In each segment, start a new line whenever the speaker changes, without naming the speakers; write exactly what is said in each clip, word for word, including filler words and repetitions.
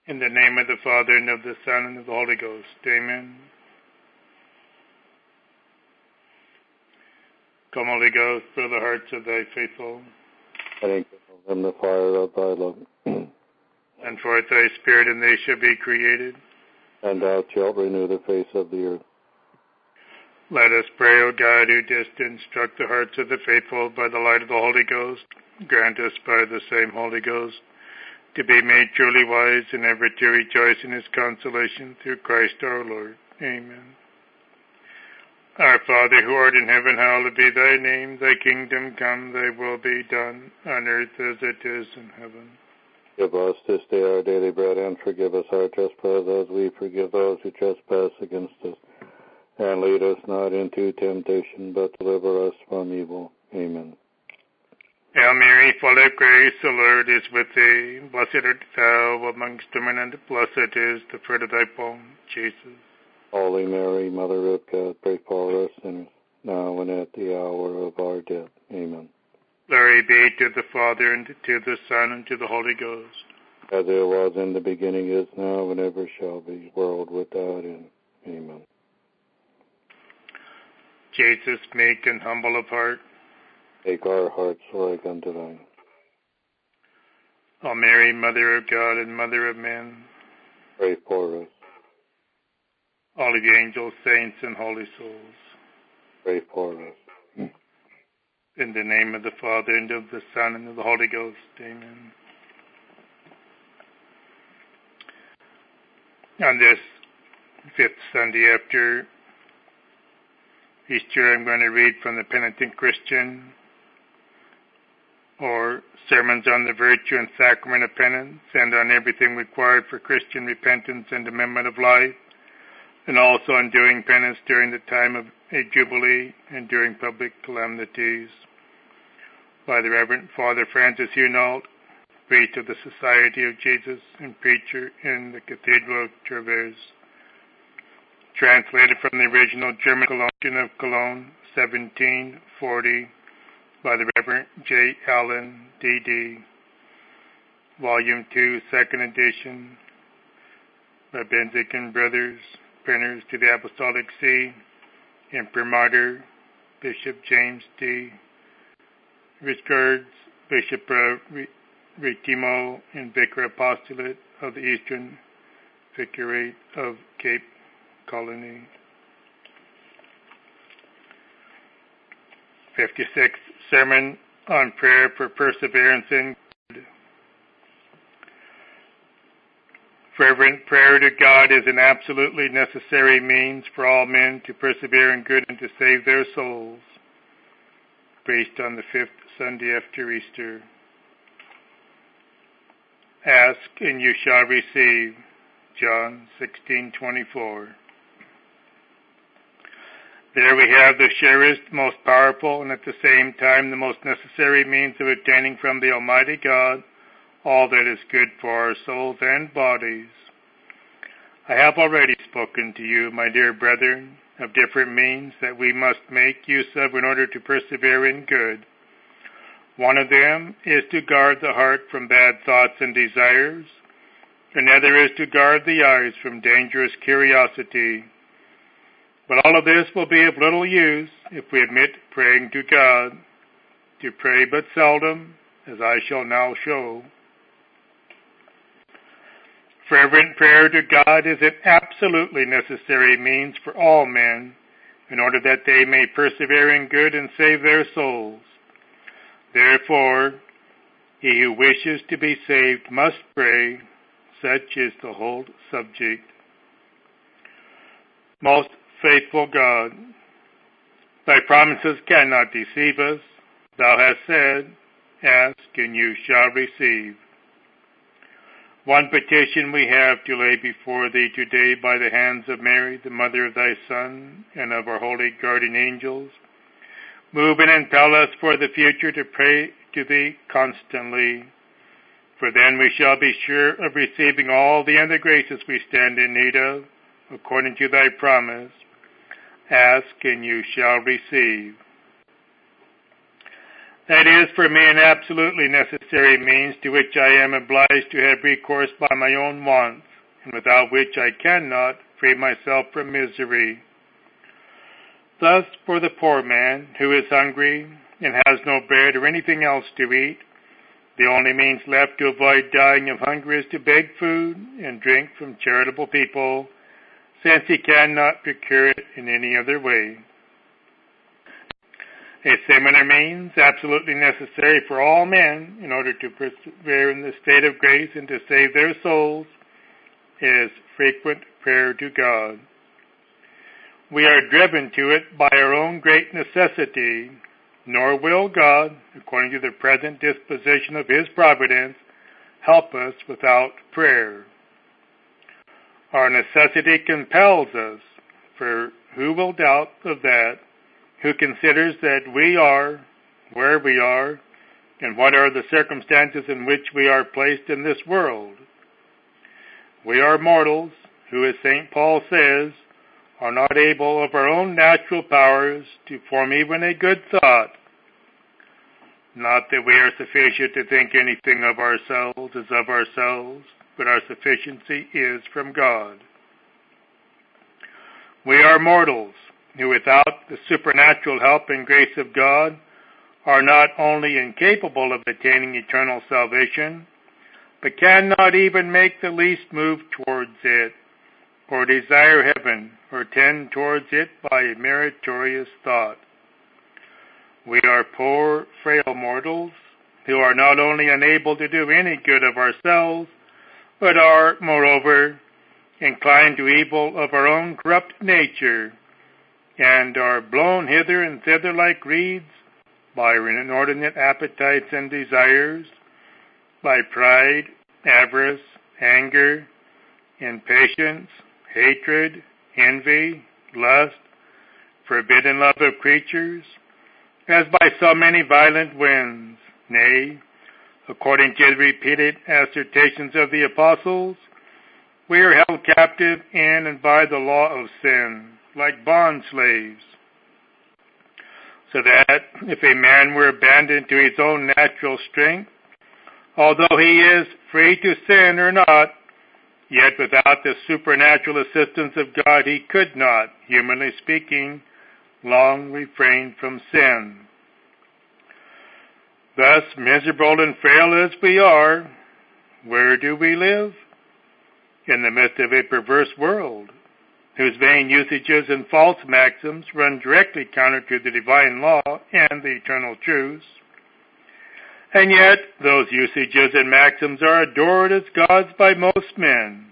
In the name of the Father, and of the Son, and of the Holy Ghost. Amen. Come, Holy Ghost, fill the hearts of thy faithful.
And enkindle them the fire of thy love.
And forth thy Spirit, and they shall be created.
And thou shalt renew the face of the earth.
Let us pray, O God, who didst instruct the hearts of the faithful by the light of the Holy Ghost. Grant us by the same Holy Ghost to be made truly wise and ever to rejoice in his consolation through Christ our Lord. Amen. Our Father, who art in heaven, hallowed be thy name. Thy kingdom come, thy will be done, on earth as it is in heaven.
Give us this day our daily bread, and forgive us our trespasses, as we forgive those who trespass against us. And lead us not into temptation, but deliver us from evil. Amen.
Hail Mary, full of grace, the Lord is with thee. Blessed art thou amongst women, and blessed is the fruit of thy womb, Jesus.
Holy Mary, Mother of God, pray for us sinners, now and at the hour of our death. Amen.
Glory be to the Father, and to the Son, and to the Holy Ghost.
As it was in the beginning, is now, and ever shall be, world without end. Amen.
Jesus, meek and humble of heart,
make our hearts like unto thine.
O Mary, Mother of God and Mother of men,
pray for us.
All of the angels, saints, and holy souls,
pray for us.
In the name of the Father, and of the Son, and of the Holy Ghost. Amen. On this fifth Sunday after Easter, I'm going to read from the Penitent Christian, or Sermons on the Virtue and Sacrament of Penance, and on everything required for Christian repentance and amendment of life, and also on doing penance during the time of a jubilee and during public calamities, by the Reverend Father Francis Hunault, priest of the Society of Jesus and preacher in the Cathedral of Treves. Translated from the original German Colossian of Cologne, seventeen forty, by the Reverend J. Allen, D D Volume two, second edition, by Benzic and Brothers, printers to the Apostolic See, Imprimatur, Bishop James D. Riscards, Bishop of Retimo and Vicar Apostolate of the Eastern Vicariate of Cape Colony. fifty-sixth Sermon on Prayer for Perseverance in Good. Fervent prayer to God is an absolutely necessary means for all men to persevere in good and to save their souls. Based on the fifth Sunday after Easter. Ask and you shall receive. John sixteen twenty-four. There we have the surest, most powerful, and at the same time the most necessary means of obtaining from the Almighty God all that is good for our souls and bodies. I have already spoken to you, my dear brethren, of different means that we must make use of in order to persevere in good. One of them is to guard the heart from bad thoughts and desires. Another is to guard the eyes from dangerous curiosity. But all of this will be of little use if we omit praying to God. To pray but seldom, as I shall now show. Fervent prayer to God is an absolutely necessary means for all men, in order that they may persevere in good and save their souls. Therefore, he who wishes to be saved must pray. Such is the whole subject. Most faithful God, thy promises cannot deceive us. Thou hast said, ask and you shall receive. One petition we have to lay before thee today by the hands of Mary, the mother of thy Son, and of our holy guardian angels. Move and impel us for the future to pray to thee constantly, for then we shall be sure of receiving all the other graces we stand in need of, according to thy promise. Ask and you shall receive. That is for me an absolutely necessary means to which I am obliged to have recourse by my own wants, and without which I cannot free myself from misery. Thus, for the poor man who is hungry and has no bread or anything else to eat, the only means left to avoid dying of hunger is to beg food and drink from charitable people, since he cannot procure it in any other way. A similar means, absolutely necessary for all men in order to persevere in the state of grace and to save their souls, is frequent prayer to God. We are driven to it by our own great necessity, nor will God, according to the present disposition of His providence, help us without prayer. Our necessity compels us, for who will doubt of that, who considers that we are where we are, and what are the circumstances in which we are placed in this world? We are mortals, who, as Saint Paul says, are not able of our own natural powers to form even a good thought. Not that we are sufficient to think anything of ourselves as of ourselves, but our sufficiency is from God. We are mortals, who without the supernatural help and grace of God are not only incapable of attaining eternal salvation, but cannot even make the least move towards it, or desire heaven, or tend towards it by a meritorious thought. We are poor, frail mortals, who are not only unable to do any good of ourselves, but are, moreover, inclined to evil of our own corrupt nature, and are blown hither and thither like reeds by inordinate appetites and desires, by pride, avarice, anger, impatience, hatred, envy, lust, forbidden love of creatures, as by so many violent winds. Nay, according to the repeated assertions of the apostles, we are held captive in and by the law of sin, like bond slaves. So that if a man were abandoned to his own natural strength, although he is free to sin or not, yet without the supernatural assistance of God he could not, humanly speaking, long refrain from sin. Thus, miserable and frail as we are, where do we live? In the midst of a perverse world, whose vain usages and false maxims run directly counter to the divine law and the eternal truths. And yet, those usages and maxims are adored as gods by most men.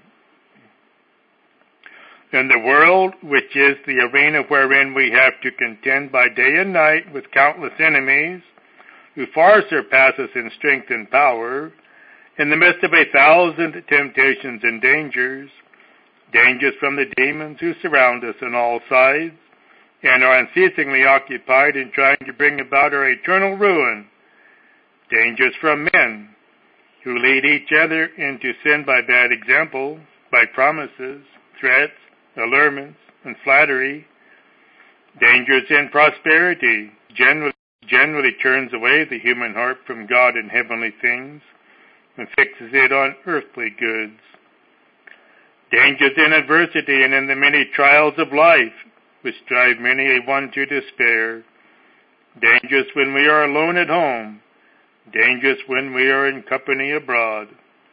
In the world, which is the arena wherein we have to contend by day and night with countless enemies, who far surpass us in strength and power, in the midst of a thousand temptations and dangers, dangers from the demons who surround us on all sides, and are unceasingly occupied in trying to bring about our eternal ruin, dangers from men, who lead each other into sin by bad example, by promises, threats, allurements, and flattery, dangers in prosperity, generally, generally turns away the human heart from God and heavenly things, and fixes it on earthly goods. Dangers in adversity and in the many trials of life, which drive many a one to despair. Dangers when we are alone at home. Dangers when we are in company abroad.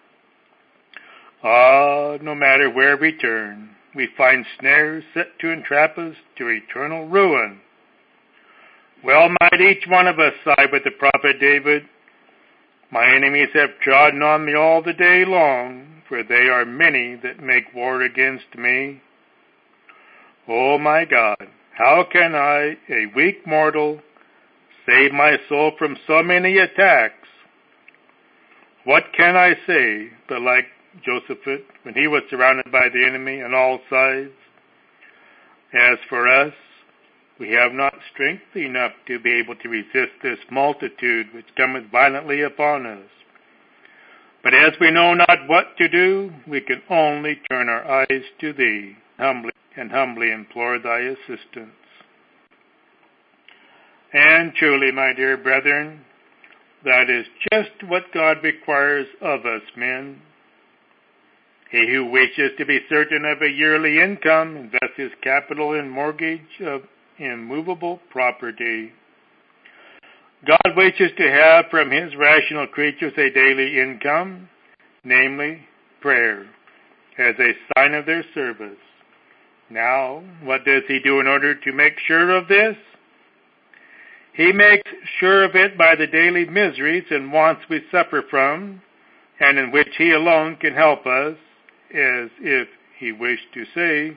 Ah, no matter where we turn, we find snares set to entrap us to eternal ruin. Well might each one of us sigh with the prophet David, "My enemies have trodden on me all the day long, for they are many that make war against me." Oh my God, how can I, a weak mortal, save my soul from so many attacks? What can I say but like Josaphat when he was surrounded by the enemy on all sides? As for us, we have not strength enough to be able to resist this multitude which cometh violently upon us. But as we know not what to do, we can only turn our eyes to Thee, humbly and humbly implore Thy assistance. And truly, my dear brethren, That is just what God requires of us men. He who wishes to be certain of a yearly income invests his capital in mortgage of immovable property. God wishes to have from his rational creatures a daily income, namely prayer, as a sign of their service. Now, what does he do in order to make sure of this? He makes sure of it by the daily miseries and wants we suffer from, and in which he alone can help us, as if he wished to say,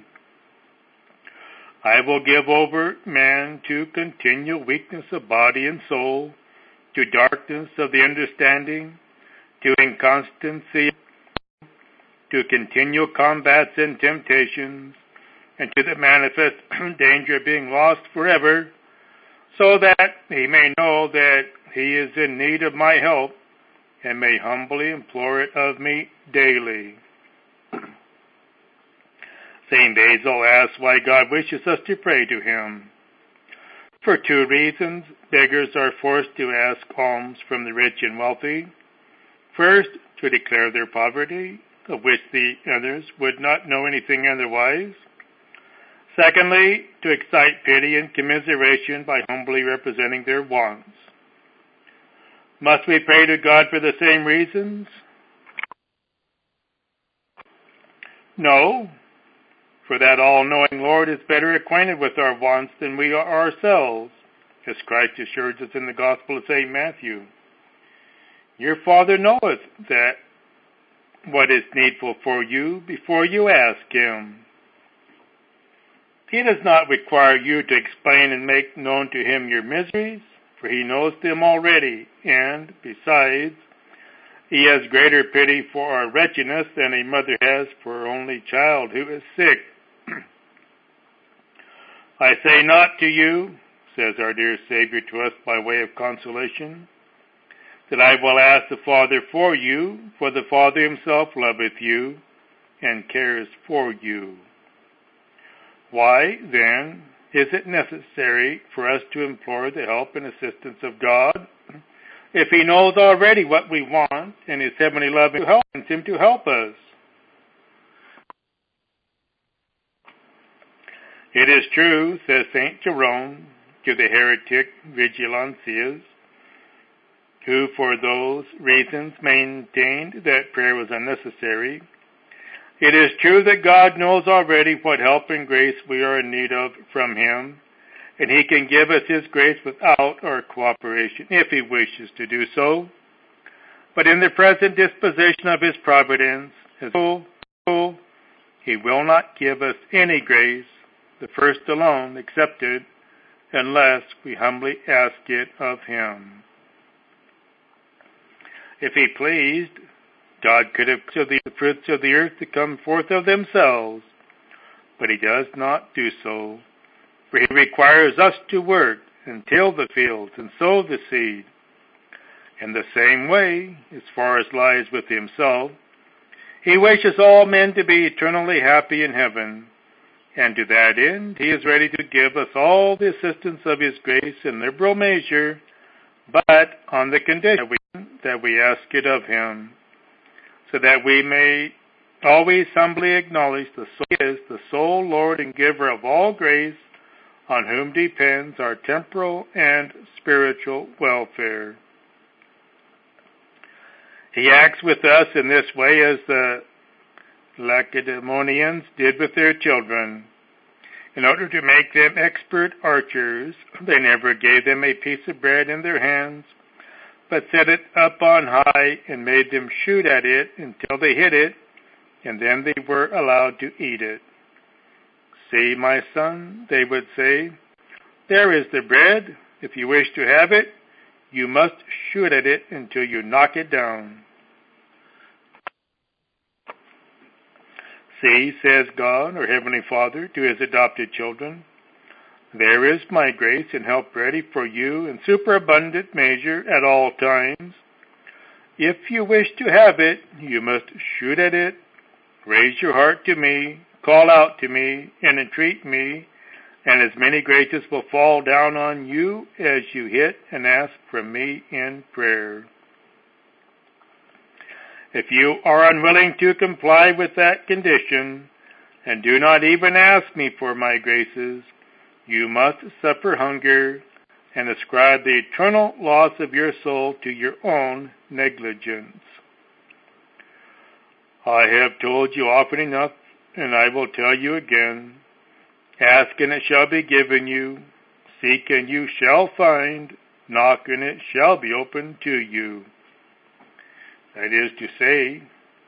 I will give over man to continual weakness of body and soul, to darkness of the understanding, to inconstancy, to continual combats and temptations, and to the manifest danger of being lost forever, so that he may know that he is in need of my help, and may humbly implore it of me daily. Saint Basil asks why God wishes us to pray to him. For two reasons, beggars are forced to ask alms from the rich and wealthy. First, to declare their poverty, of which the others would not know anything otherwise. Secondly, to excite pity and commiseration by humbly representing their wants. Must we pray to God for the same reasons? No, for that all-knowing Lord is better acquainted with our wants than we are ourselves, as Christ assures us in the Gospel of Saint Matthew. Your Father knoweth that what is needful for you before you ask him. He does not require you to explain and make known to him your miseries, for he knows them already, and, besides, he has greater pity for our wretchedness than a mother has for her only child who is sick. I say not to you, says our dear Savior to us by way of consolation, that I will ask the Father for you, for the Father himself loveth you, and cares for you. Why, then, is it necessary for us to implore the help and assistance of God, if he knows already what we want, and his heavenly love helps him to help us? It is true, says Saint Jerome to the heretic Vigilantius, who for those reasons maintained that prayer was unnecessary, it is true that God knows already what help and grace we are in need of from him, and he can give us his grace without our cooperation, if he wishes to do so. But in the present disposition of his providence, as whole, he will not give us any grace, the first alone excepted, unless we humbly ask it of him. If he pleased, God could have caused the fruits of the earth to come forth of themselves, but he does not do so, for he requires us to work and till the fields and sow the seed. In the same way, as far as lies with himself, he wishes all men to be eternally happy in heaven, and to that end he is ready to give us all the assistance of his grace in liberal measure, but on the condition that we, that we ask it of him, so that we may always humbly acknowledge the soul is the sole Lord and giver of all grace, on whom depends our temporal and spiritual welfare. He acts with us in this way as the Lacedaemonians did with their children. In order to make them expert archers, they never gave them a piece of bread in their hands, but set it up on high and made them shoot at it until they hit it, and then they were allowed to eat it. See, my son, they would say, there is the bread. If you wish to have it, you must shoot at it until you knock it down. See, says God, our Heavenly Father, to his adopted children, there is my grace and help ready for you in superabundant measure at all times. If you wish to have it, you must shoot at it, raise your heart to me, call out to me, and entreat me, and as many graces will fall down on you as you hit and ask from me in prayer. If you are unwilling to comply with that condition, and do not even ask me for my graces, you must suffer hunger and ascribe the eternal loss of your soul to your own negligence. I have told you often enough, and I will tell you again, ask and it shall be given you, seek and you shall find, knock and it shall be opened to you. That is to say,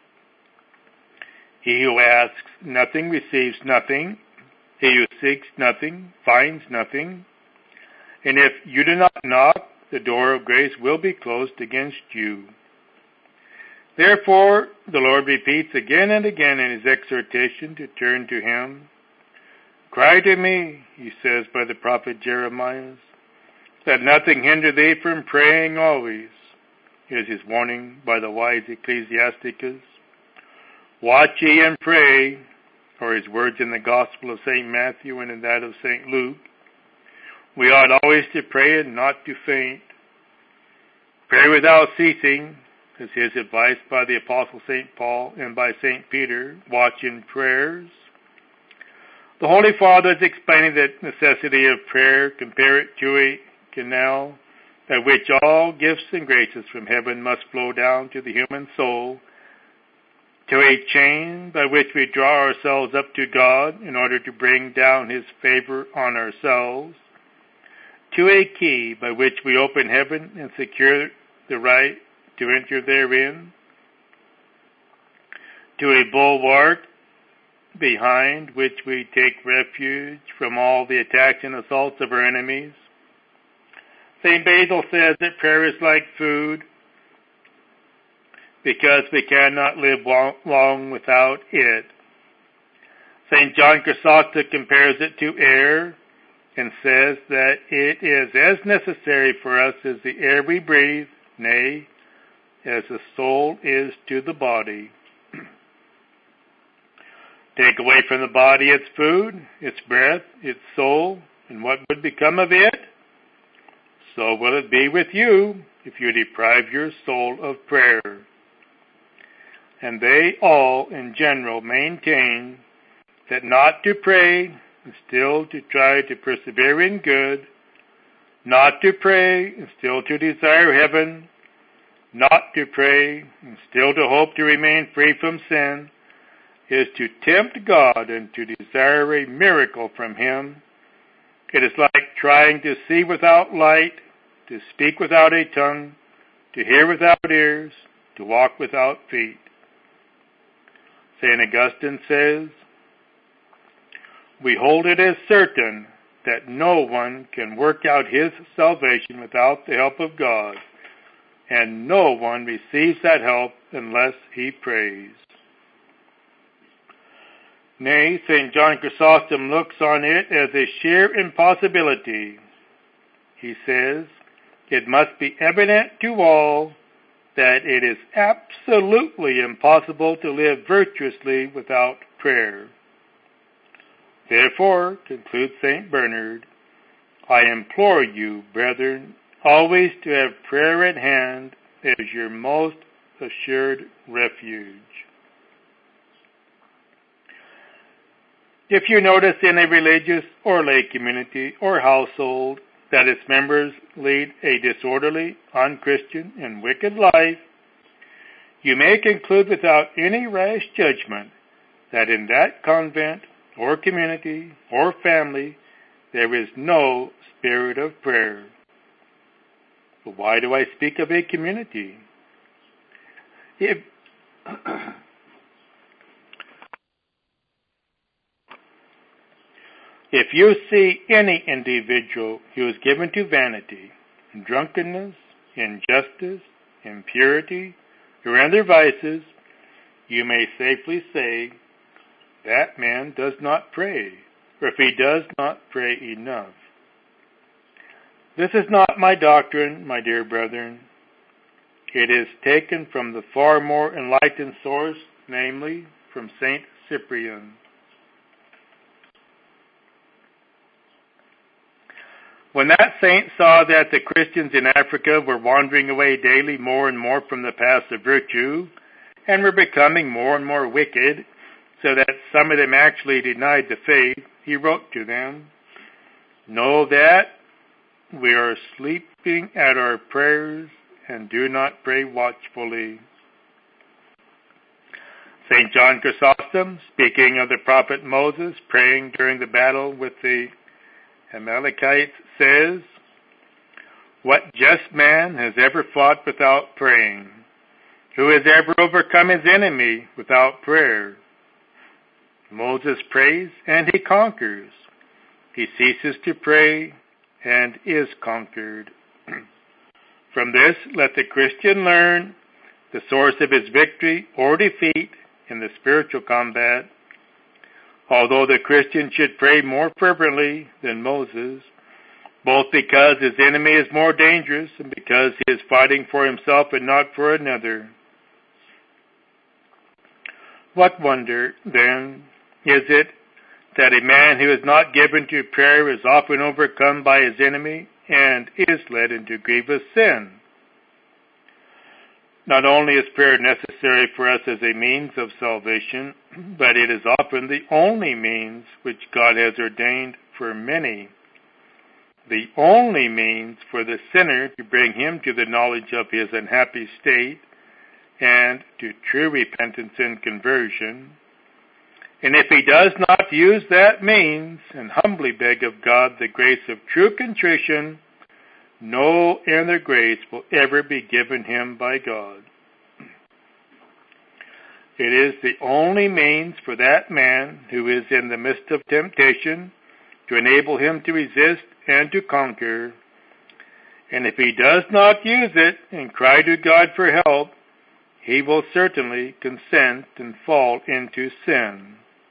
he who asks nothing receives nothing, he who seeks nothing finds nothing, and if you do not knock, the door of grace will be closed against you. Therefore, the Lord repeats again and again in his exhortation to turn to him. Cry to me, he says by the prophet Jeremiah, let nothing hinder thee from praying always, is his warning by the wise Ecclesiasticus. Watch ye and pray, or his words in the Gospel of Saint Matthew and in that of Saint Luke. We ought always to pray and not to faint. Pray without ceasing, is his advice by the Apostle Saint Paul and by Saint Peter. Watch in prayers. The Holy Fathers explaining the necessity of prayer compare it to a canal by which all gifts and graces from heaven must flow down to the human soul, to a chain by which we draw ourselves up to God in order to bring down his favor on ourselves, to a key by which we open heaven and secure the right to enter therein, to a bulwark behind which we take refuge from all the attacks and assaults of our enemies. Saint Basil says that prayer is like food because we cannot live long without it. Saint John Chrysostom compares it to air and says that it is as necessary for us as the air we breathe, nay, as the soul is to the body. Take away from the body its food, its breath, its soul, and what would become of it? So will it be with you if you deprive your soul of prayer. And they all, in general, maintain that not to pray is still to try to persevere in good, not to pray is still to desire heaven, not to pray and still to hope to remain free from sin, is to tempt God and to desire a miracle from him. It is like trying to see without light, to speak without a tongue, to hear without ears, to walk without feet. Saint Augustine says, we hold it as certain that no one can work out his salvation without the help of God, and no one receives that help unless he prays. Nay, Saint John Chrysostom looks on it as a sheer impossibility. He says, it must be evident to all that it is absolutely impossible to live virtuously without prayer. Therefore, concludes Saint Bernard, I implore you, brethren, always to have prayer at hand as your most assured refuge. If you notice in a religious or lay community or household that its members lead a disorderly, unchristian, and wicked life, you may conclude without any rash judgment that in that convent or community or family there is no spirit of prayer. But why do I speak of a community? If If you see any individual who is given to vanity, drunkenness, injustice, impurity, or other vices, you may safely say, that man does not pray, or if he does not pray enough. This is not my doctrine, my dear brethren. It is taken from the far more enlightened source, namely from Saint Cyprian. When that saint saw that the Christians in Africa were wandering away daily more and more from the paths of virtue, and were becoming more and more wicked, so that some of them actually denied the faith, he wrote to them, "Know that we are sleeping at our prayers and do not pray watchfully." Saint John Chrysostom, speaking of the prophet Moses praying during the battle with the Amalekites, says, "What just man has ever fought without praying? Who has ever overcome his enemy without prayer? Moses prays and he conquers. He ceases to pray and is conquered." From this, let the Christian learn the source of his victory or defeat in the spiritual combat. Although the Christian should pray more fervently than Moses, both because his enemy is more dangerous and because he is fighting for himself and not for another. What wonder, then, is it that a man who is not given to prayer is often overcome by his enemy and is led into grievous sin? Not only is prayer necessary for us as a means of salvation, but it is often the only means which God has ordained for many. The only means for the sinner to bring him to the knowledge of his unhappy state and to true repentance and conversion. And if he does not use that means and humbly beg of God the grace of true contrition, no inner grace will ever be given him by God. It is the only means for that man who is in the midst of temptation to enable him to resist and to conquer. And if he does not use it and cry to God for help, he will certainly consent and fall into sin.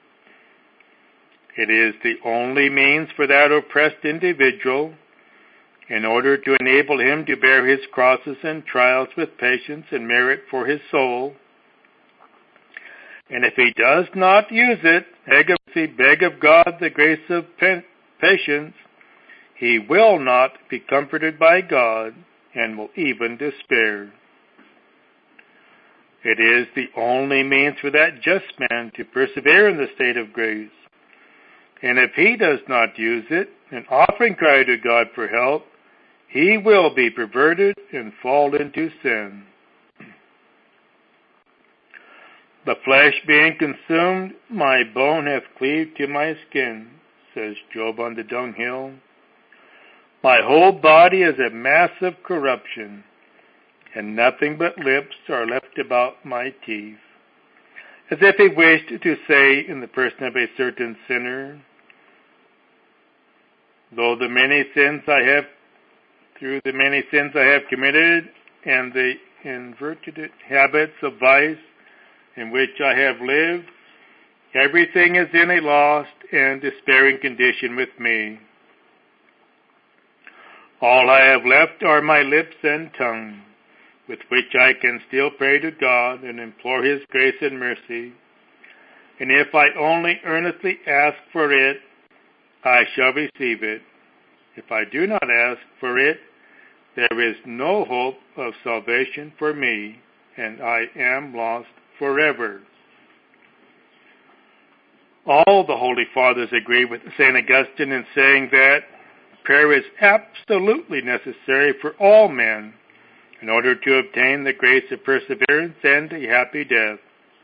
It is the only means for that oppressed individual in order to enable him to bear his crosses and trials with patience and merit for his soul. And if he does not use it, beg of, beg of God the grace of patience, he will not be comforted by God and will even despair. It is the only means for that just man to persevere in the state of grace. And if he does not use it and often cry to God for help, he will be perverted and fall into sin. The flesh being consumed, my bone hath cleaved to my skin, says Job on the dunghill. My whole body is a mass of corruption, and nothing but lips are left about my teeth. As if he wished to say in the person of a certain sinner, though the many sins I have, through the many sins I have committed, and the inverted habits of vice in which I have lived, everything is in a lost and despairing condition with me. All I have left are my lips and tongue, with which I can still pray to God and implore His grace and mercy. And if I only earnestly ask for it, I shall receive it. If I do not ask for it, there is no hope of salvation for me, and I am lost forever. All the Holy Fathers agree with Saint Augustine in saying that prayer is absolutely necessary for all men in order to obtain the grace of perseverance and a happy death.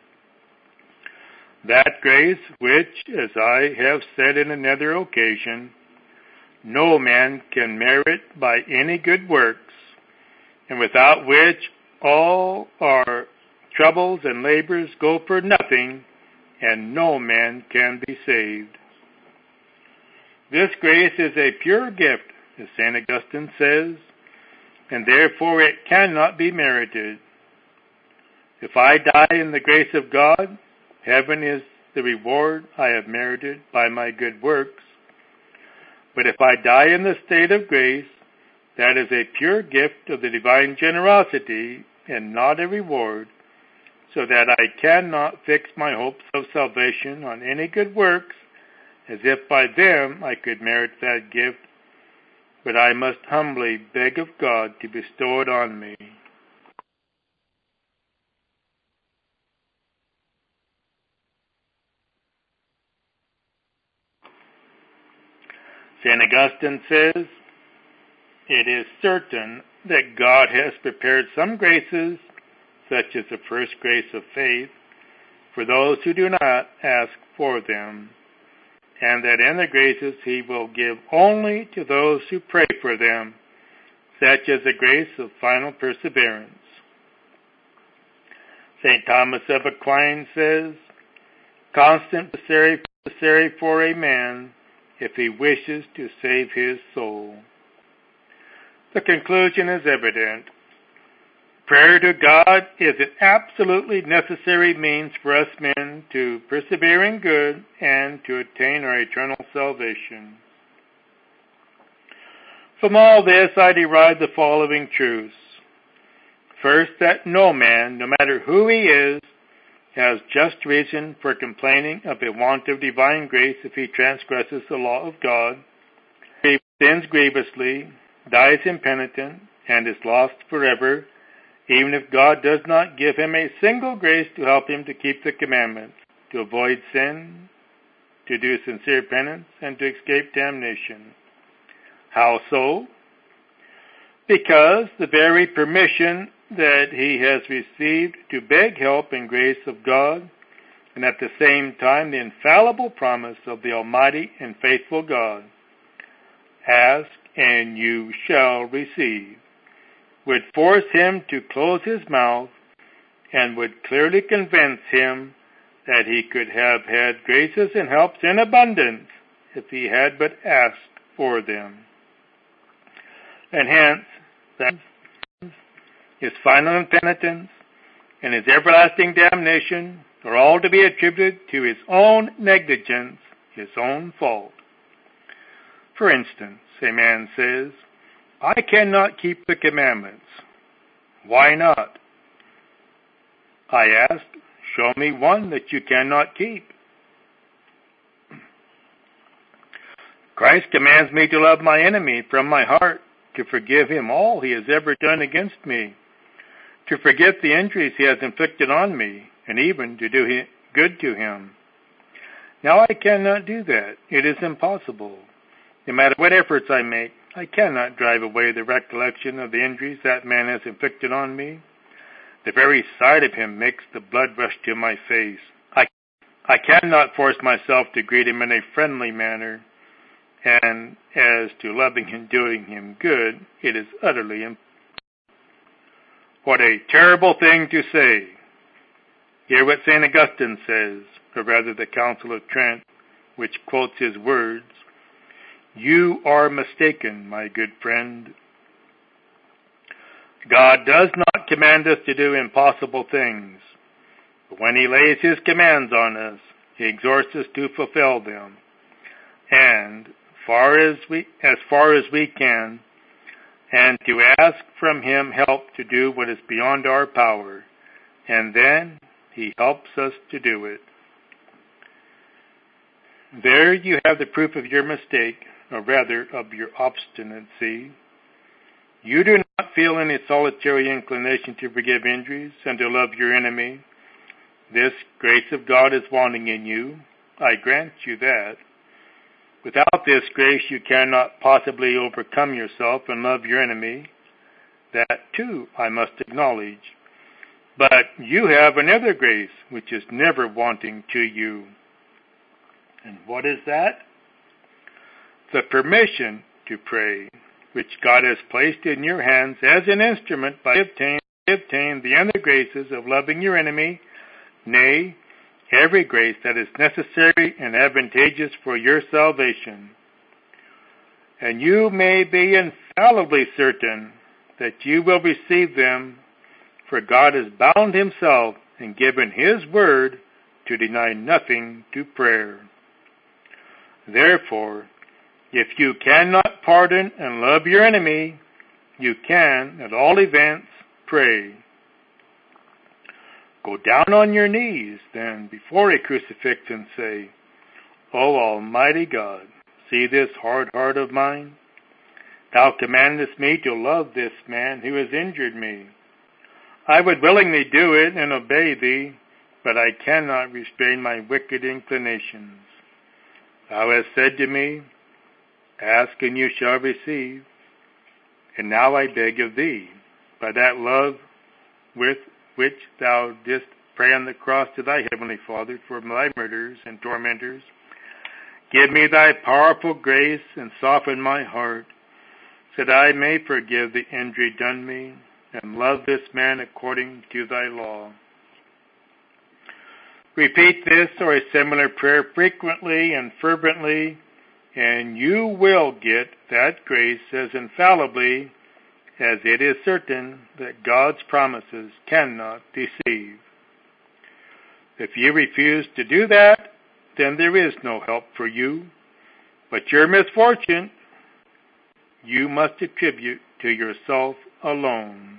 That grace which, as I have said in another occasion, no man can merit by any good works, and without which all our troubles and labors go for nothing, and no man can be saved. This grace is a pure gift, as Saint Augustine says, and therefore it cannot be merited. If I die in the grace of God, heaven is the reward I have merited by my good works. But if I die in the state of grace, that is a pure gift of the divine generosity and not a reward, so that I cannot fix my hopes of salvation on any good works, as if by them I could merit that gift, but I must humbly beg of God to bestow it on me. Saint Augustine says, "It is certain that God has prepared some graces, such as the first grace of faith, for those who do not ask for them, and that in the graces he will give only to those who pray for them, such as the grace of final perseverance." Saint Thomas of Aquin says, "Constant is necessary for a man if he wishes to save his soul." The conclusion is evident. Prayer to God is an absolutely necessary means for us men to persevere in good and to attain our eternal salvation. From all this I derive the following truths. First, that no man, no matter who he is, has just reason for complaining of a want of divine grace if he transgresses the law of God, sins grievously, dies impenitent, and is lost forever, even if God does not give him a single grace to help him to keep the commandments, to avoid sin, to do sincere penance, and to escape damnation. How so? Because the very permission that he has received to beg help and grace of God, and at the same time the infallible promise of the Almighty and faithful God, "Ask and you shall receive," would force him to close his mouth and would clearly convince him that he could have had graces and helps in abundance if he had but asked for them. And hence, that his final impenitence and his everlasting damnation are all to be attributed to his own negligence, his own fault. For instance, a man says, "I cannot keep the commandments." Why not? I ask, show me one that you cannot keep. Christ commands me to love my enemy from my heart, to forgive him all he has ever done against me, to forget the injuries he has inflicted on me, and even to do good to him. Now I cannot do that. It is impossible. No matter what efforts I make, I cannot drive away the recollection of the injuries that man has inflicted on me. The very sight of him makes the blood rush to my face. I, I cannot force myself to greet him in a friendly manner, and as to loving and doing him good, it is utterly impossible. What a terrible thing to say! Hear what Saint Augustine says, or rather the Council of Trent, which quotes his words, "You are mistaken, my good friend. God does not command us to do impossible things, but when he lays his commands on us, he exhorts us to fulfill them, and far as we, as far as we can, and to ask from him help to do what is beyond our power, and then he helps us to do it." There you have the proof of your mistake, or rather of your obstinacy. You do not feel any solitary inclination to forgive injuries and to love your enemy. This grace of God is wanting in you. I grant you that. Without this grace you cannot possibly overcome yourself and love your enemy. That too I must acknowledge. But you have another grace which is never wanting to you. And what is that? The permission to pray, which God has placed in your hands as an instrument by obtaining obtain the other graces of loving your enemy, nay, every grace that is necessary and advantageous for your salvation. And you may be infallibly certain that you will receive them, for God has bound himself and given his word to deny nothing to prayer. Therefore, if you cannot pardon and love your enemy, you can, at all events, pray. Go down on your knees, then, before a crucifix and say, "O Almighty God, see this hard heart of mine. Thou commandest me to love this man who has injured me. I would willingly do it and obey thee, but I cannot restrain my wicked inclinations. Thou hast said to me, ask and you shall receive. And now I beg of thee, by that love with which thou didst pray on the cross to thy heavenly Father for my murderers and tormentors, give me thy powerful grace and soften my heart, so that I may forgive the injury done me and love this man according to thy law. Repeat this or a similar prayer frequently and fervently, and you will get that grace as infallibly as it is certain that God's promises cannot deceive. If you refuse to do that, then there is no help for you, but your misfortune you must attribute to yourself alone.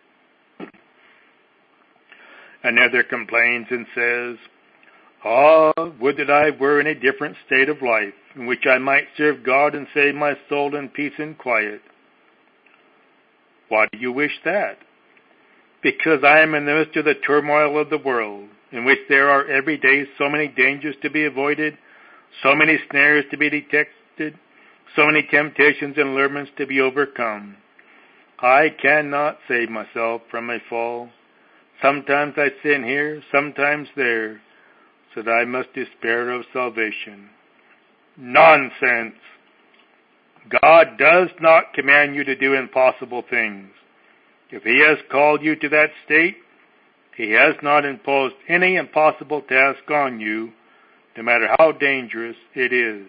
Another complains and says, Ah, would that I were in a different state of life, in which I might serve God and save my soul in peace and quiet. Why do you wish that? Because I am in the midst of the turmoil of the world, in which there are every day so many dangers to be avoided, so many snares to be detected, so many temptations and allurements to be overcome. I cannot save myself from a fall. Sometimes I sin here, sometimes there, so that I must despair of salvation. Nonsense! God does not command you to do impossible things. If He has called you to that state, He has not imposed any impossible task on you, no matter how dangerous it is.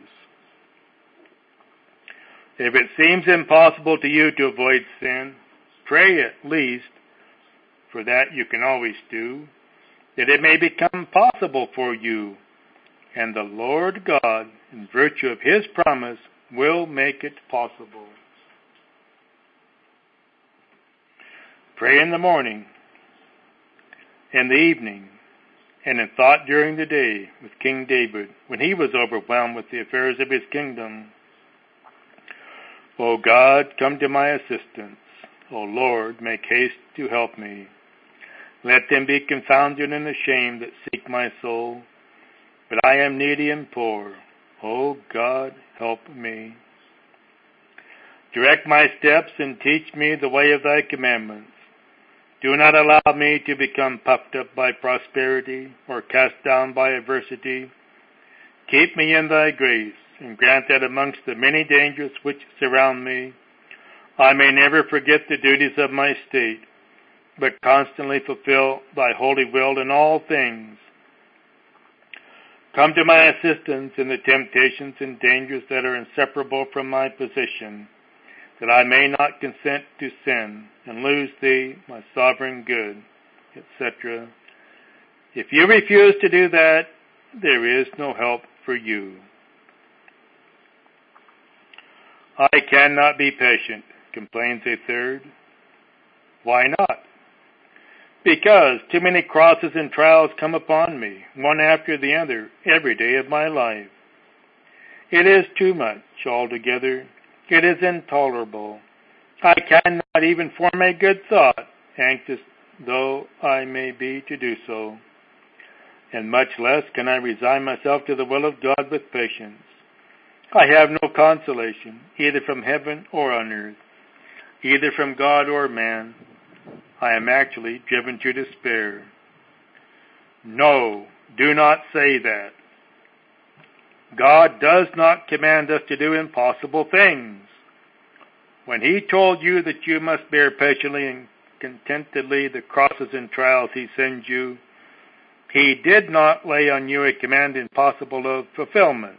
If it seems impossible to you to avoid sin, pray at least, for that you can always do, that it may become possible for you, and the Lord God, in virtue of His promise, will make it possible. Pray in the morning, in the evening, and in thought during the day with King David, when he was overwhelmed with the affairs of his kingdom. O God, come to my assistance. O Lord, make haste to help me. Let them be confounded and ashamed that seek my soul. But I am needy and poor. O God, help me. Direct my steps and teach me the way of thy commandments. Do not allow me to become puffed up by prosperity or cast down by adversity. Keep me in thy grace, and grant that amongst the many dangers which surround me, I may never forget the duties of my state, but constantly fulfill thy holy will in all things. Come to my assistance in the temptations and dangers that are inseparable from my position, that I may not consent to sin and lose thee, my sovereign good, et cetera. If you refuse to do that, there is no help for you. I cannot be patient, complains a third. Why not? Because too many crosses and trials come upon me, one after the other, every day of my life. It is too much altogether. It is intolerable. I cannot even form a good thought, anxious though I may be to do so. And much less can I resign myself to the will of God with patience. I have no consolation, either from heaven or on earth, either from God or man. I am actually driven to despair. No, do not say that. God does not command us to do impossible things. When He told you that you must bear patiently and contentedly the crosses and trials He sends you, He did not lay on you a command impossible of fulfillment.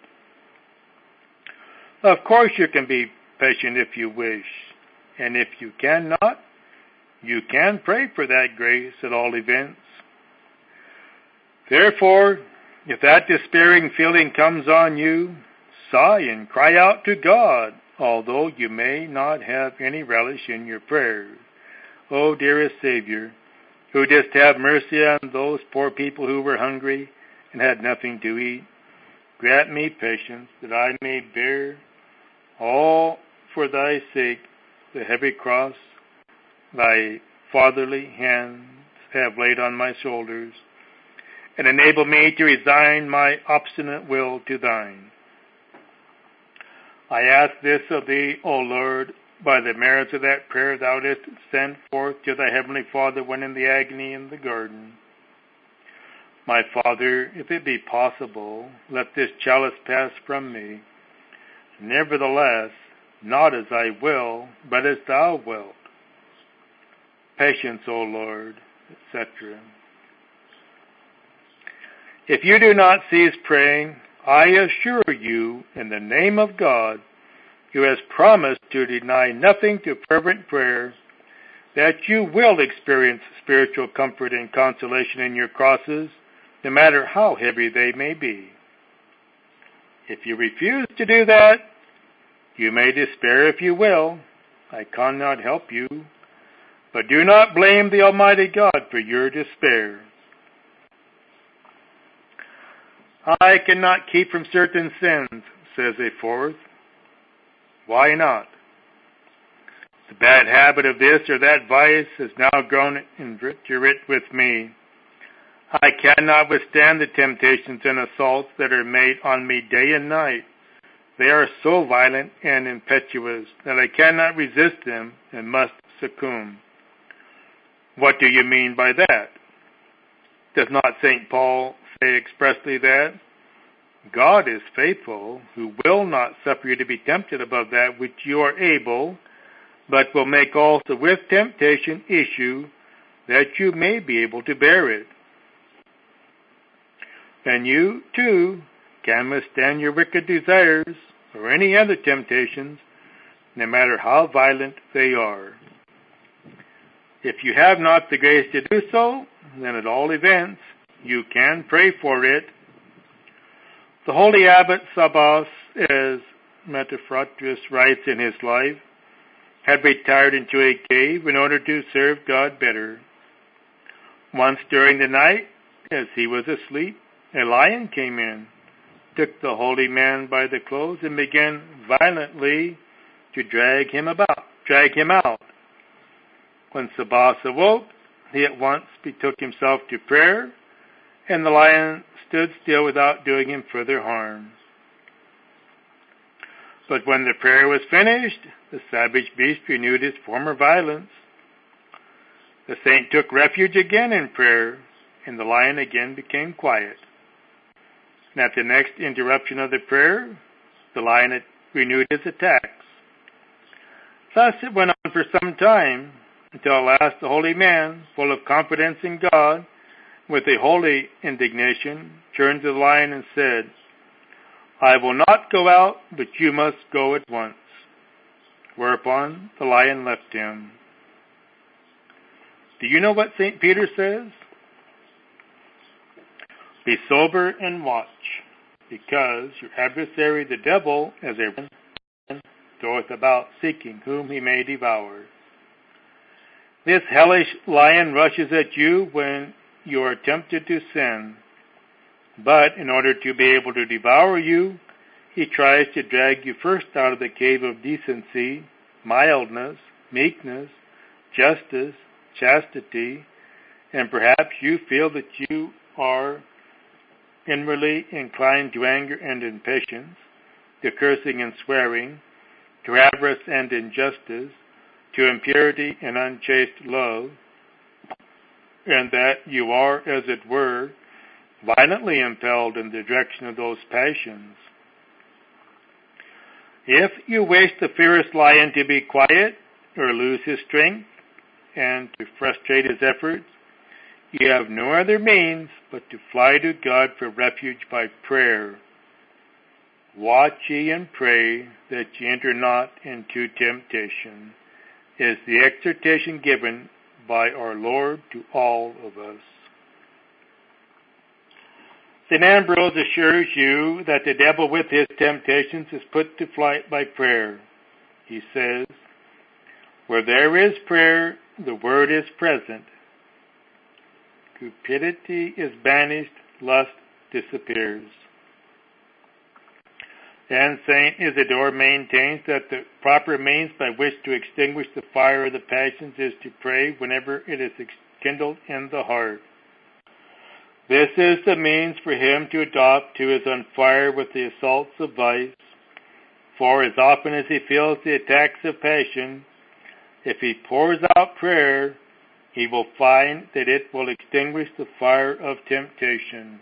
Of course you can be patient if you wish, and if you cannot, you can pray for that grace at all events. Therefore, if that despairing feeling comes on you, sigh and cry out to God, although you may not have any relish in your prayers. O dearest Savior, who didst have mercy on those poor people who were hungry and had nothing to eat, grant me patience that I may bear all for thy sake the heavy cross thy fatherly hands have laid on my shoulders, and enable me to resign my obstinate will to thine. I ask this of thee, O Lord, by the merits of that prayer thou didst send forth to thy heavenly Father when in the agony in the garden. My Father, if it be possible, let this chalice pass from me. Nevertheless, not as I will, but as thou wilt. Patience, O Lord, et cetera. If you do not cease praying, I assure you, in the name of God, who has promised to deny nothing to fervent prayer, that you will experience spiritual comfort and consolation in your crosses, no matter how heavy they may be. If you refuse to do that, you may despair if you will. I cannot help you. But do not blame the Almighty God for your despair. I cannot keep from certain sins, says a fourth. Why not? The bad habit of this or that vice has now grown inveterate with me. I cannot withstand the temptations and assaults that are made on me day and night. They are so violent and impetuous that I cannot resist them and must succumb. What do you mean by that? Does not Saint Paul say expressly that? God is faithful, who will not suffer you to be tempted above that which you are able, but will make also with temptation issue, that you may be able to bear it. And you, too, can withstand your wicked desires or any other temptations, no matter how violent they are. If you have not the grace to do so, then at all events, you can pray for it. The holy abbot Sabas, as Metaphroditus writes in his life, had retired into a cave in order to serve God better. Once during the night, as he was asleep, a lion came in, took the holy man by the clothes, and began violently to drag him about, drag him out. When Sabas awoke, he at once betook himself to prayer, and the lion stood still without doing him further harm. But when the prayer was finished, the savage beast renewed his former violence. The saint took refuge again in prayer, and the lion again became quiet. And at the next interruption of the prayer, the lion had renewed his attacks. Thus it went on for some time, until at last the holy man, full of confidence in God, with a holy indignation, turned to the lion and said, I will not go out, but you must go at once. Whereupon the lion left him. Do you know what Saint Peter says? Be sober and watch, because your adversary the devil, as a lion, goeth about seeking whom he may devour. This hellish lion rushes at you when you are tempted to sin, but in order to be able to devour you, he tries to drag you first out of the cave of decency, mildness, meekness, justice, chastity, and perhaps you feel that you are inwardly inclined to anger and impatience, to cursing and swearing, to avarice and injustice, to impurity and unchaste love, and that you are, as it were, violently impelled in the direction of those passions. If you wish the fierce lion to be quiet or lose his strength and to frustrate his efforts, you have no other means but to fly to God for refuge by prayer. Watch ye and pray that ye enter not into temptation, is the exhortation given by our Lord to all of us. Saint Ambrose assures you that the devil with his temptations is put to flight by prayer. He says, where there is prayer, the word is present. Cupidity is banished, lust disappears. And Saint Isidore maintains that the proper means by which to extinguish the fire of the passions is to pray whenever it is kindled in the heart. This is the means for him to adopt who is on fire with the assaults of vice, for as often as he feels the attacks of passion, if he pours out prayer, he will find that it will extinguish the fire of temptation.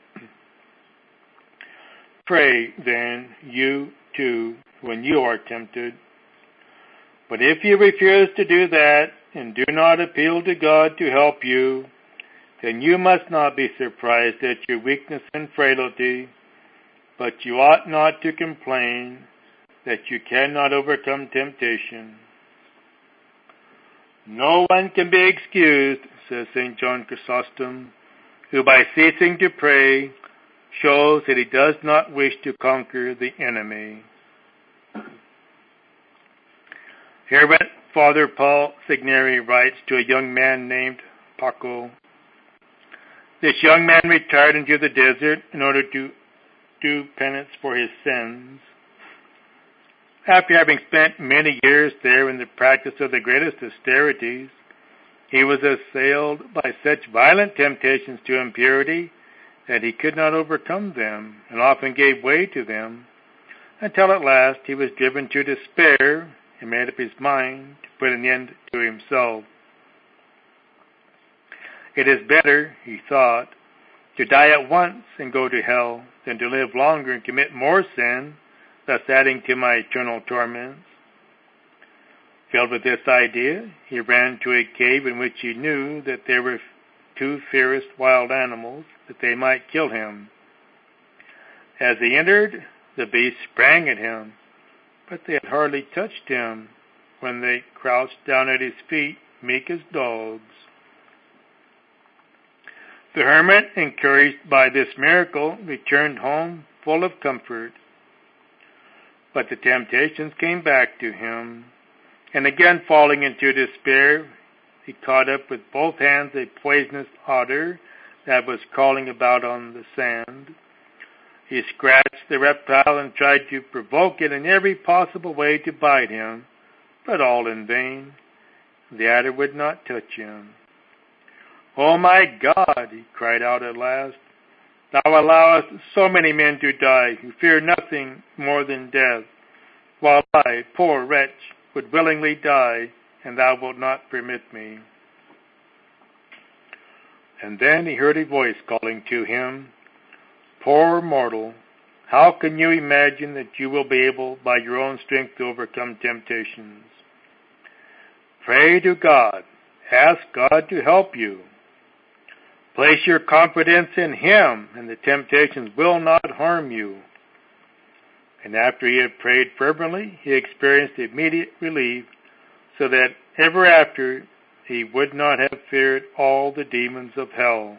Pray, then, you too, when you are tempted. But if you refuse to do that, and do not appeal to God to help you, then you must not be surprised at your weakness and frailty, but you ought not to complain that you cannot overcome temptation. No one can be excused, says Saint John Chrysostom, who by ceasing to pray shows that he does not wish to conquer the enemy. Here Father Paul Signeri writes to a young man named Paco. This young man retired into the desert in order to do penance for his sins. After having spent many years there in the practice of the greatest austerities, he was assailed by such violent temptations to impurity that he could not overcome them, and often gave way to them, until at last he was driven to despair and made up his mind to put an end to himself. It is better, he thought, to die at once and go to hell than to live longer and commit more sin, thus adding to my eternal torments. Filled with this idea, he ran to a cave in which he knew that there were two fierce wild animals, that they might kill him. As he entered, the beasts sprang at him, but they had hardly touched him when they crouched down at his feet, meek as dogs. The hermit, encouraged by this miracle, returned home full of comfort. But the temptations came back to him, and again falling into despair, he caught up with both hands a poisonous otter that was crawling about on the sand. He scratched the reptile and tried to provoke it in every possible way to bite him, but all in vain. The adder would not touch him. "Oh my God," he cried out at last, "thou allowest so many men to die who fear nothing more than death, while I, poor wretch, would willingly die, and thou wilt not permit me." And then he heard a voice calling to him, "Poor mortal, how can you imagine that you will be able by your own strength to overcome temptations? Pray to God, ask God to help you. Place your confidence in Him, and the temptations will not harm you." And after he had prayed fervently, he experienced immediate relief, so that ever after he would not have feared all the demons of hell.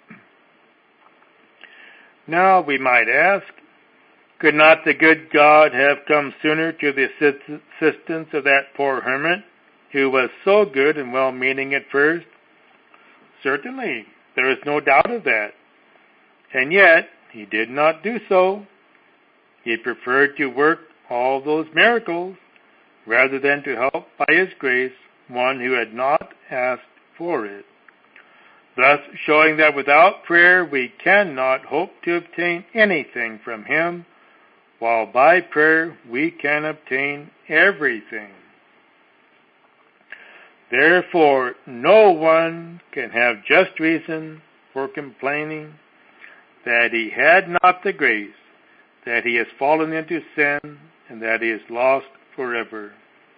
Now we might ask, could not the good God have come sooner to the assistance of that poor hermit, who was so good and well-meaning at first? Certainly, there is no doubt of that. And yet, he did not do so. He preferred to work all those miracles, rather than to help by his grace one who had not asked for it, thus showing that without prayer we cannot hope to obtain anything from him, while by prayer we can obtain everything. Therefore, no one can have just reason for complaining that he had not the grace, that he has fallen into sin, and that he is lost forever.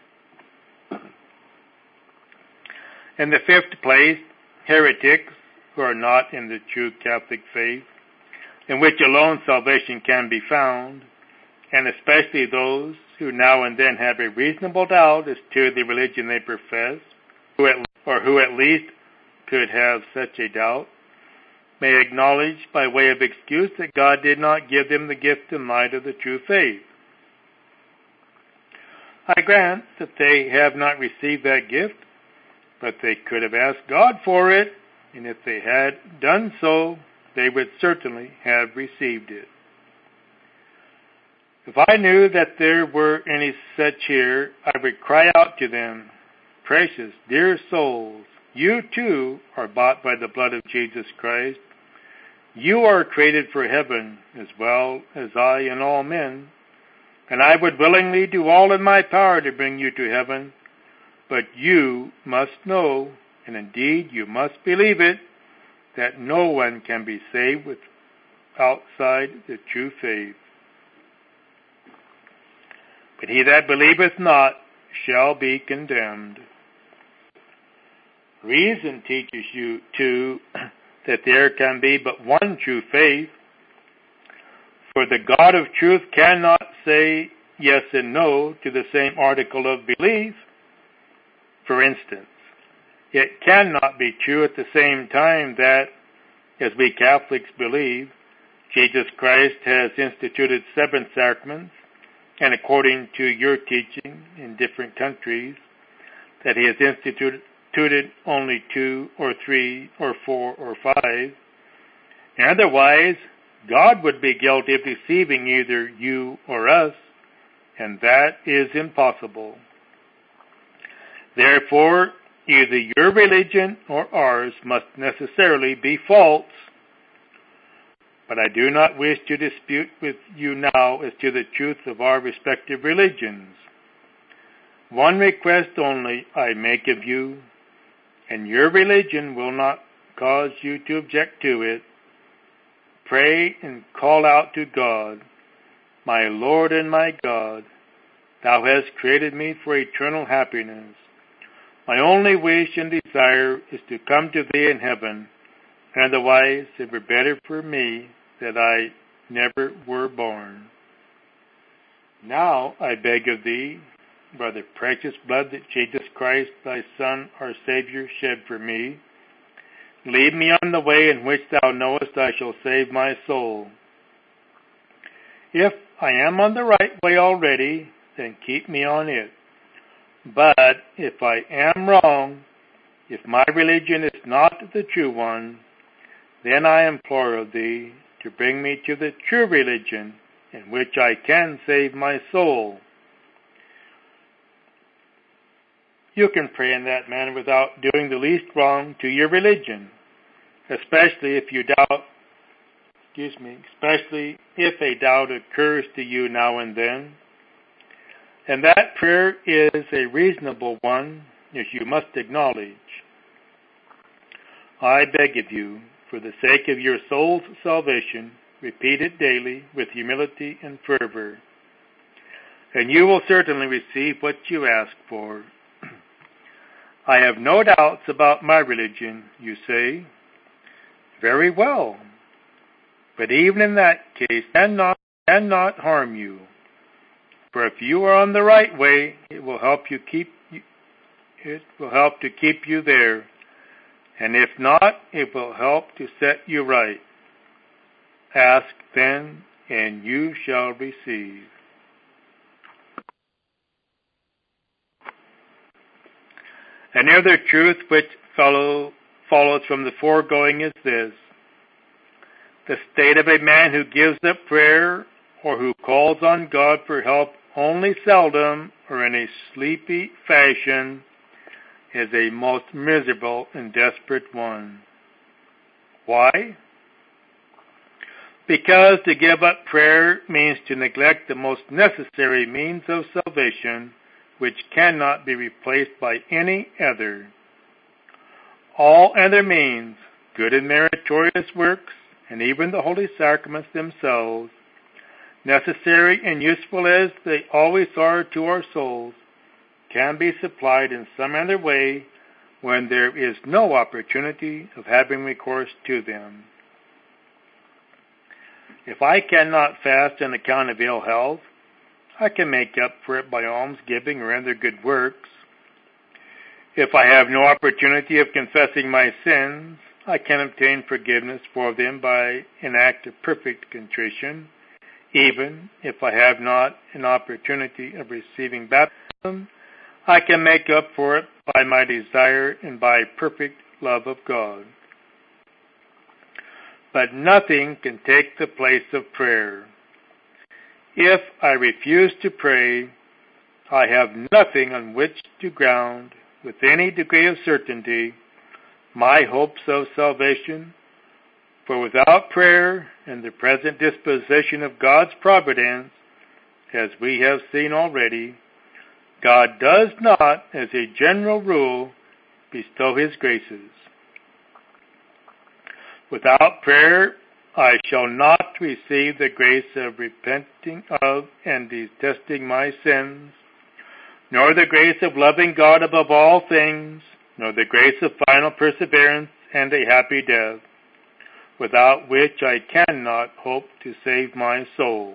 In the fifth place, heretics who are not in the true Catholic faith, in which alone salvation can be found, and especially those who now and then have a reasonable doubt as to the religion they profess, who at, or who at least could have such a doubt, may acknowledge by way of excuse that God did not give them the gift and light of the true faith. I grant that they have not received that gift, but they could have asked God for it, and if they had done so, they would certainly have received it. If I knew that there were any such here, I would cry out to them, precious, dear souls, you too are bought by the blood of Jesus Christ. You are created for heaven as well as I and all men, and I would willingly do all in my power to bring you to heaven, but you must know, and indeed you must believe it, that no one can be saved with outside the true faith. But he that believeth not shall be condemned. Reason teaches you, too, that there can be but one true faith, for the God of truth cannot say yes and no to the same article of belief. For instance, it cannot be true at the same time that, as we Catholics believe, Jesus Christ has instituted seven sacraments, and according to your teaching in different countries, that he has instituted only two or three or four or five. And otherwise, God would be guilty of deceiving either you or us, and that is impossible. Therefore, either your religion or ours must necessarily be false. But I do not wish to dispute with you now as to the truth of our respective religions. One request only I make of you, and your religion will not cause you to object to it. Pray and call out to God, my Lord and my God, thou hast created me for eternal happiness. My only wish and desire is to come to thee in heaven, and otherwise it were better for me that I never were born. Now I beg of thee, by the precious blood that Jesus Christ, thy Son, our Savior, shed for me, lead me on the way in which thou knowest I shall save my soul. If I am on the right way already, then keep me on it. But if I am wrong, if my religion is not the true one, then I implore of thee to bring me to the true religion in which I can save my soul. You can pray in that manner without doing the least wrong to your religion, especially if you doubt, excuse me, especially if a doubt occurs to you now and then. And that prayer is a reasonable one, as you must acknowledge. I beg of you, for the sake of your soul's salvation, repeat it daily with humility and fervor, and you will certainly receive what you ask for. I have no doubts about my religion, you say. Very well. But even in that case, it cannot, cannot harm you. For if you are on the right way, it will help you keep it will help to keep you there. And if not, it will help to set you right. Ask then, and you shall receive. Another truth which follow, follows from the foregoing is this: the state of a man who gives up prayer or who calls on God for help only seldom or in a sleepy fashion is a most miserable and desperate one. Why? Because to give up prayer means to neglect the most necessary means of salvation, which cannot be replaced by any other. All other means, good and meritorious works, and even the holy sacraments themselves, necessary and useful as they always are to our souls, can be supplied in some other way when there is no opportunity of having recourse to them. If I cannot fast on account of ill health, I can make up for it by almsgiving or other good works. If I have no opportunity of confessing my sins, I can obtain forgiveness for them by an act of perfect contrition, even if I have not an opportunity of receiving baptism. I can make up for it by my desire and by perfect love of God. But nothing can take the place of prayer. If I refuse to pray, I have nothing on which to ground with any degree of certainty my hopes of salvation, for without prayer and the present disposition of God's providence, as we have seen already, God does not, as a general rule, bestow his graces. Without prayer, I shall not receive the grace of repenting of and detesting my sins, nor the grace of loving God above all things, nor the grace of final perseverance and a happy death, without which I cannot hope to save my soul.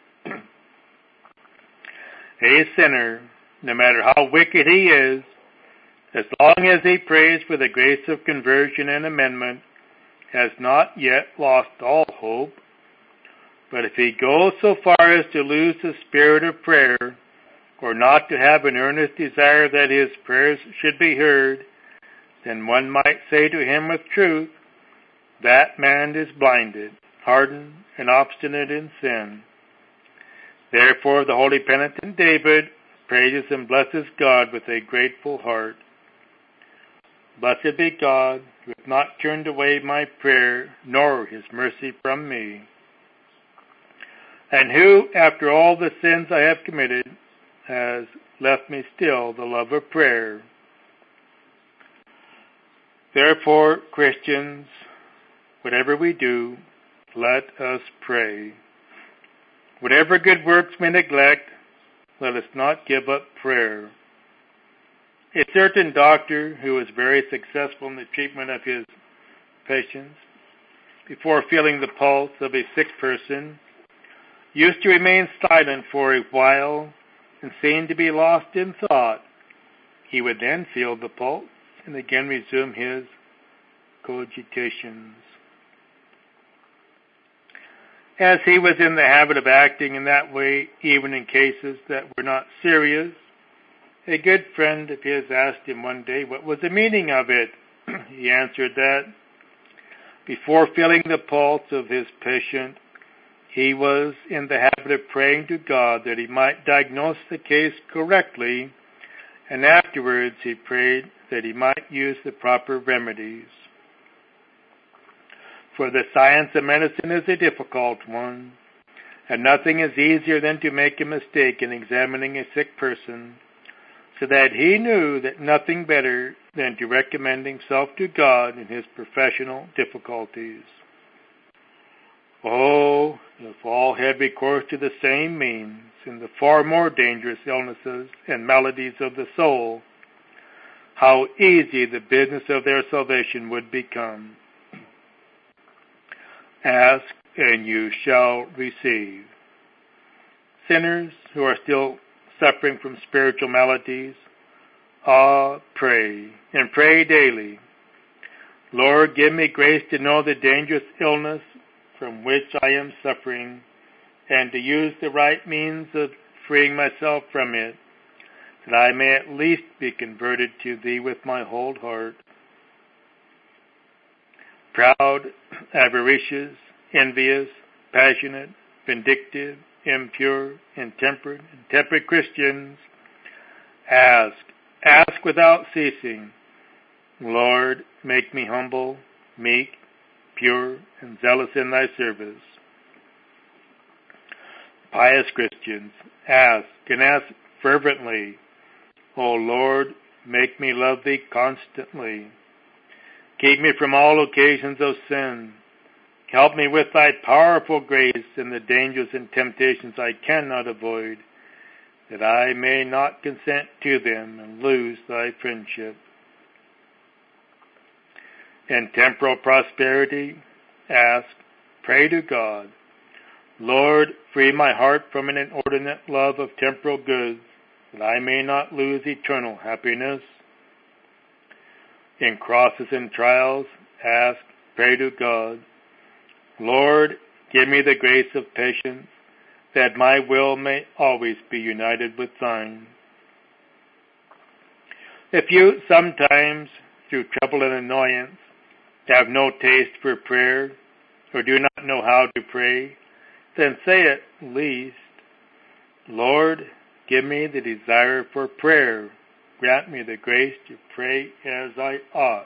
A sinner, no matter how wicked he is, as long as he prays for the grace of conversion and amendment, has not yet lost all hope. But if he goes so far as to lose the spirit of prayer, or not to have an earnest desire that his prayers should be heard, then one might say to him with truth, that man is blinded, hardened, and obstinate in sin. Therefore the holy penitent David praises and blesses God with a grateful heart. Blessed be God, who hath not turned away my prayer, nor his mercy from me, and who, after all the sins I have committed, has left me still the love of prayer. Therefore, Christians, whatever we do, let us pray. Whatever good works we neglect, let us not give up prayer. A certain doctor who was very successful in the treatment of his patients, before feeling the pulse of a sick person, used to remain silent for a while and seemed to be lost in thought. He would then feel the pulse and again resume his cogitations. As he was in the habit of acting in that way, even in cases that were not serious, a good friend of his asked him one day what was the meaning of it. He answered that before feeling the pulse of his patient, he was in the habit of praying to God that he might diagnose the case correctly, and afterwards he prayed that he might use the proper remedies. For the science of medicine is a difficult one, and nothing is easier than to make a mistake in examining a sick person, so that he knew that nothing better than to recommend himself to God in his professional difficulties. Oh, if all had recourse to the same means in the far more dangerous illnesses and maladies of the soul, how easy the business of their salvation would become. Ask, and you shall receive. Sinners who are still suffering from spiritual maladies, ah, pray, and pray daily. Lord, give me grace to know the dangerous illness from which I am suffering, and to use the right means of freeing myself from it, that I may at least be converted to Thee with my whole heart. Proud, avaricious, envious, passionate, vindictive, impure, intemperate, and temperate Christians, ask, ask without ceasing, Lord, make me humble, meek, pure, and zealous in Thy service. Pious Christians, ask, and ask fervently, O Lord, make me love Thee constantly. Keep me from all occasions of sin. Help me with Thy powerful grace in the dangers and temptations I cannot avoid, that I may not consent to them and lose Thy friendship. In temporal prosperity, ask, pray to God, Lord, free my heart from an inordinate love of temporal goods, that I may not lose eternal happiness. In crosses and trials, ask, pray to God, Lord, give me the grace of patience, that my will may always be united with Thine. If you sometimes, through trouble and annoyance, have no taste for prayer, or do not know how to pray, then say at least, Lord, give me the desire for prayer. Grant me the grace to pray as I ought.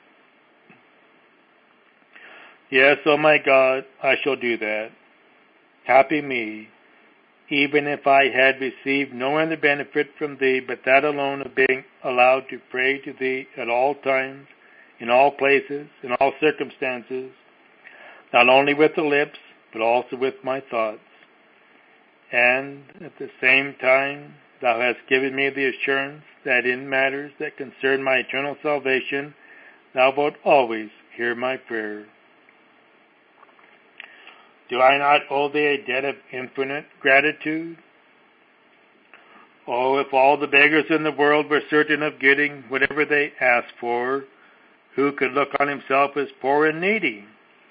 Yes, O my God, I shall do that. Happy me, even if I had received no other benefit from Thee but that alone of being allowed to pray to Thee at all times, in all places, in all circumstances, not only with the lips, but also with my thoughts. And at the same time, Thou hast given me the assurance that in matters that concern my eternal salvation, Thou wilt always hear my prayer. Do I not owe Thee a debt of infinite gratitude? Oh, if all the beggars in the world were certain of getting whatever they asked for, who could look on himself as poor and needy?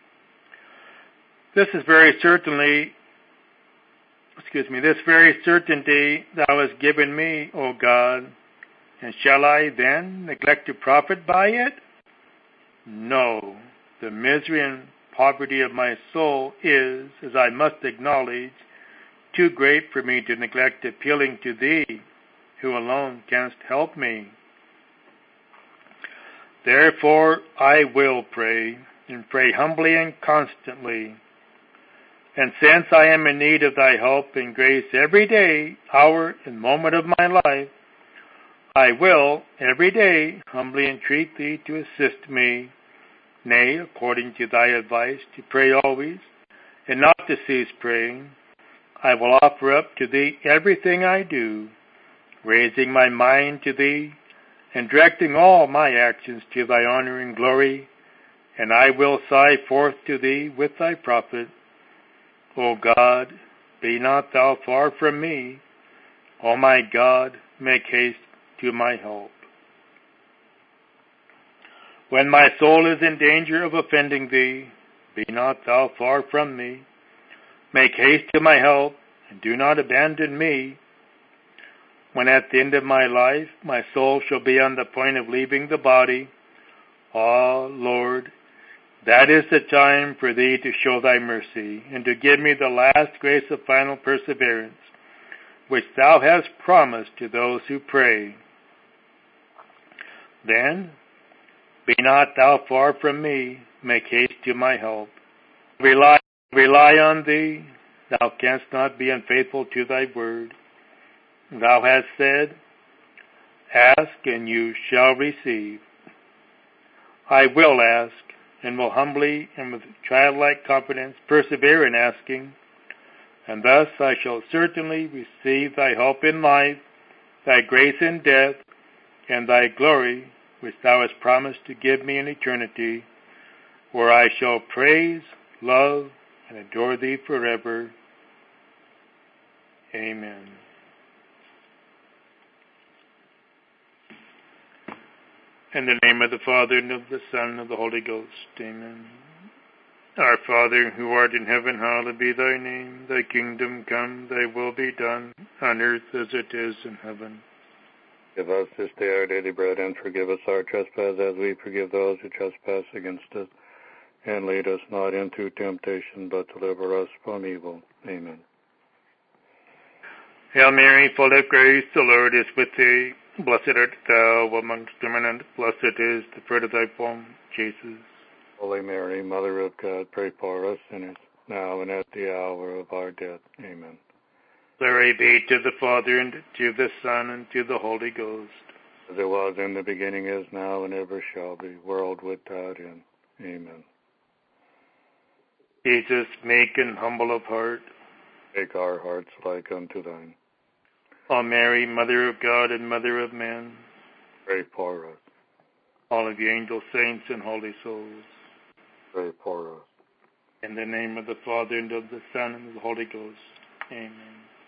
This is very certainly, excuse me, this very certainty Thou hast given me, O God, and shall I then neglect to profit by it? No, the misery and poverty of my soul is, as I must acknowledge, too great for me to neglect appealing to Thee, who alone canst help me. Therefore I will pray, and pray humbly and constantly. And since I am in need of Thy help and grace every day, hour, and moment of my life, I will, every day, humbly entreat Thee to assist me, nay, according to Thy advice, to pray always, and not to cease praying. I will offer up to Thee everything I do, raising my mind to Thee, and directing all my actions to Thy honor and glory, and I will sigh forth to Thee with Thy prophet, O God, be not Thou far from me. O my God, make haste to my help. When my soul is in danger of offending Thee, be not Thou far from me. Make haste to my help, and do not abandon me. When at the end of my life my soul shall be on the point of leaving the body, ah, Lord, that is the time for Thee to show Thy mercy, and to give me the last grace of final perseverance, which Thou hast promised to those who pray. Then, be not Thou far from me, make haste to my help. Rely, rely on Thee, Thou canst not be unfaithful to Thy word. Thou hast said, ask and you shall receive. I will ask, and will humbly and with childlike confidence persevere in asking, and thus I shall certainly receive Thy help in life, Thy grace in death, and Thy glory, which Thou hast promised to give me in eternity, where I shall praise, love, and adore Thee forever. Amen. In the name of the Father, and of the Son, and of the Holy Ghost. Amen. Our Father, who art in heaven, hallowed be Thy name. Thy kingdom come, Thy will be done, on earth as it is in heaven.
Give us this day our daily bread, and forgive us our trespasses, as we forgive those who trespass against us. And lead us not into temptation, but deliver us from evil. Amen.
Hail Mary, full of grace, the Lord is with Thee. Blessed art Thou amongst women, and blessed is the fruit of Thy womb, Jesus.
Holy Mary, Mother of God, pray for us sinners, now and at the hour of our death. Amen.
Glory be to the Father, and to the Son, and to the Holy Ghost.
As it was in the beginning, is now, and ever shall be, world without end. Amen.
Jesus, meek and humble of heart,
make our hearts like unto Thine.
O Mary, Mother of God and Mother of men,
pray for us.
All of the angels, saints, and holy souls,
pray for us.
In the name of the Father, and of the Son, and of the Holy Ghost. Amen.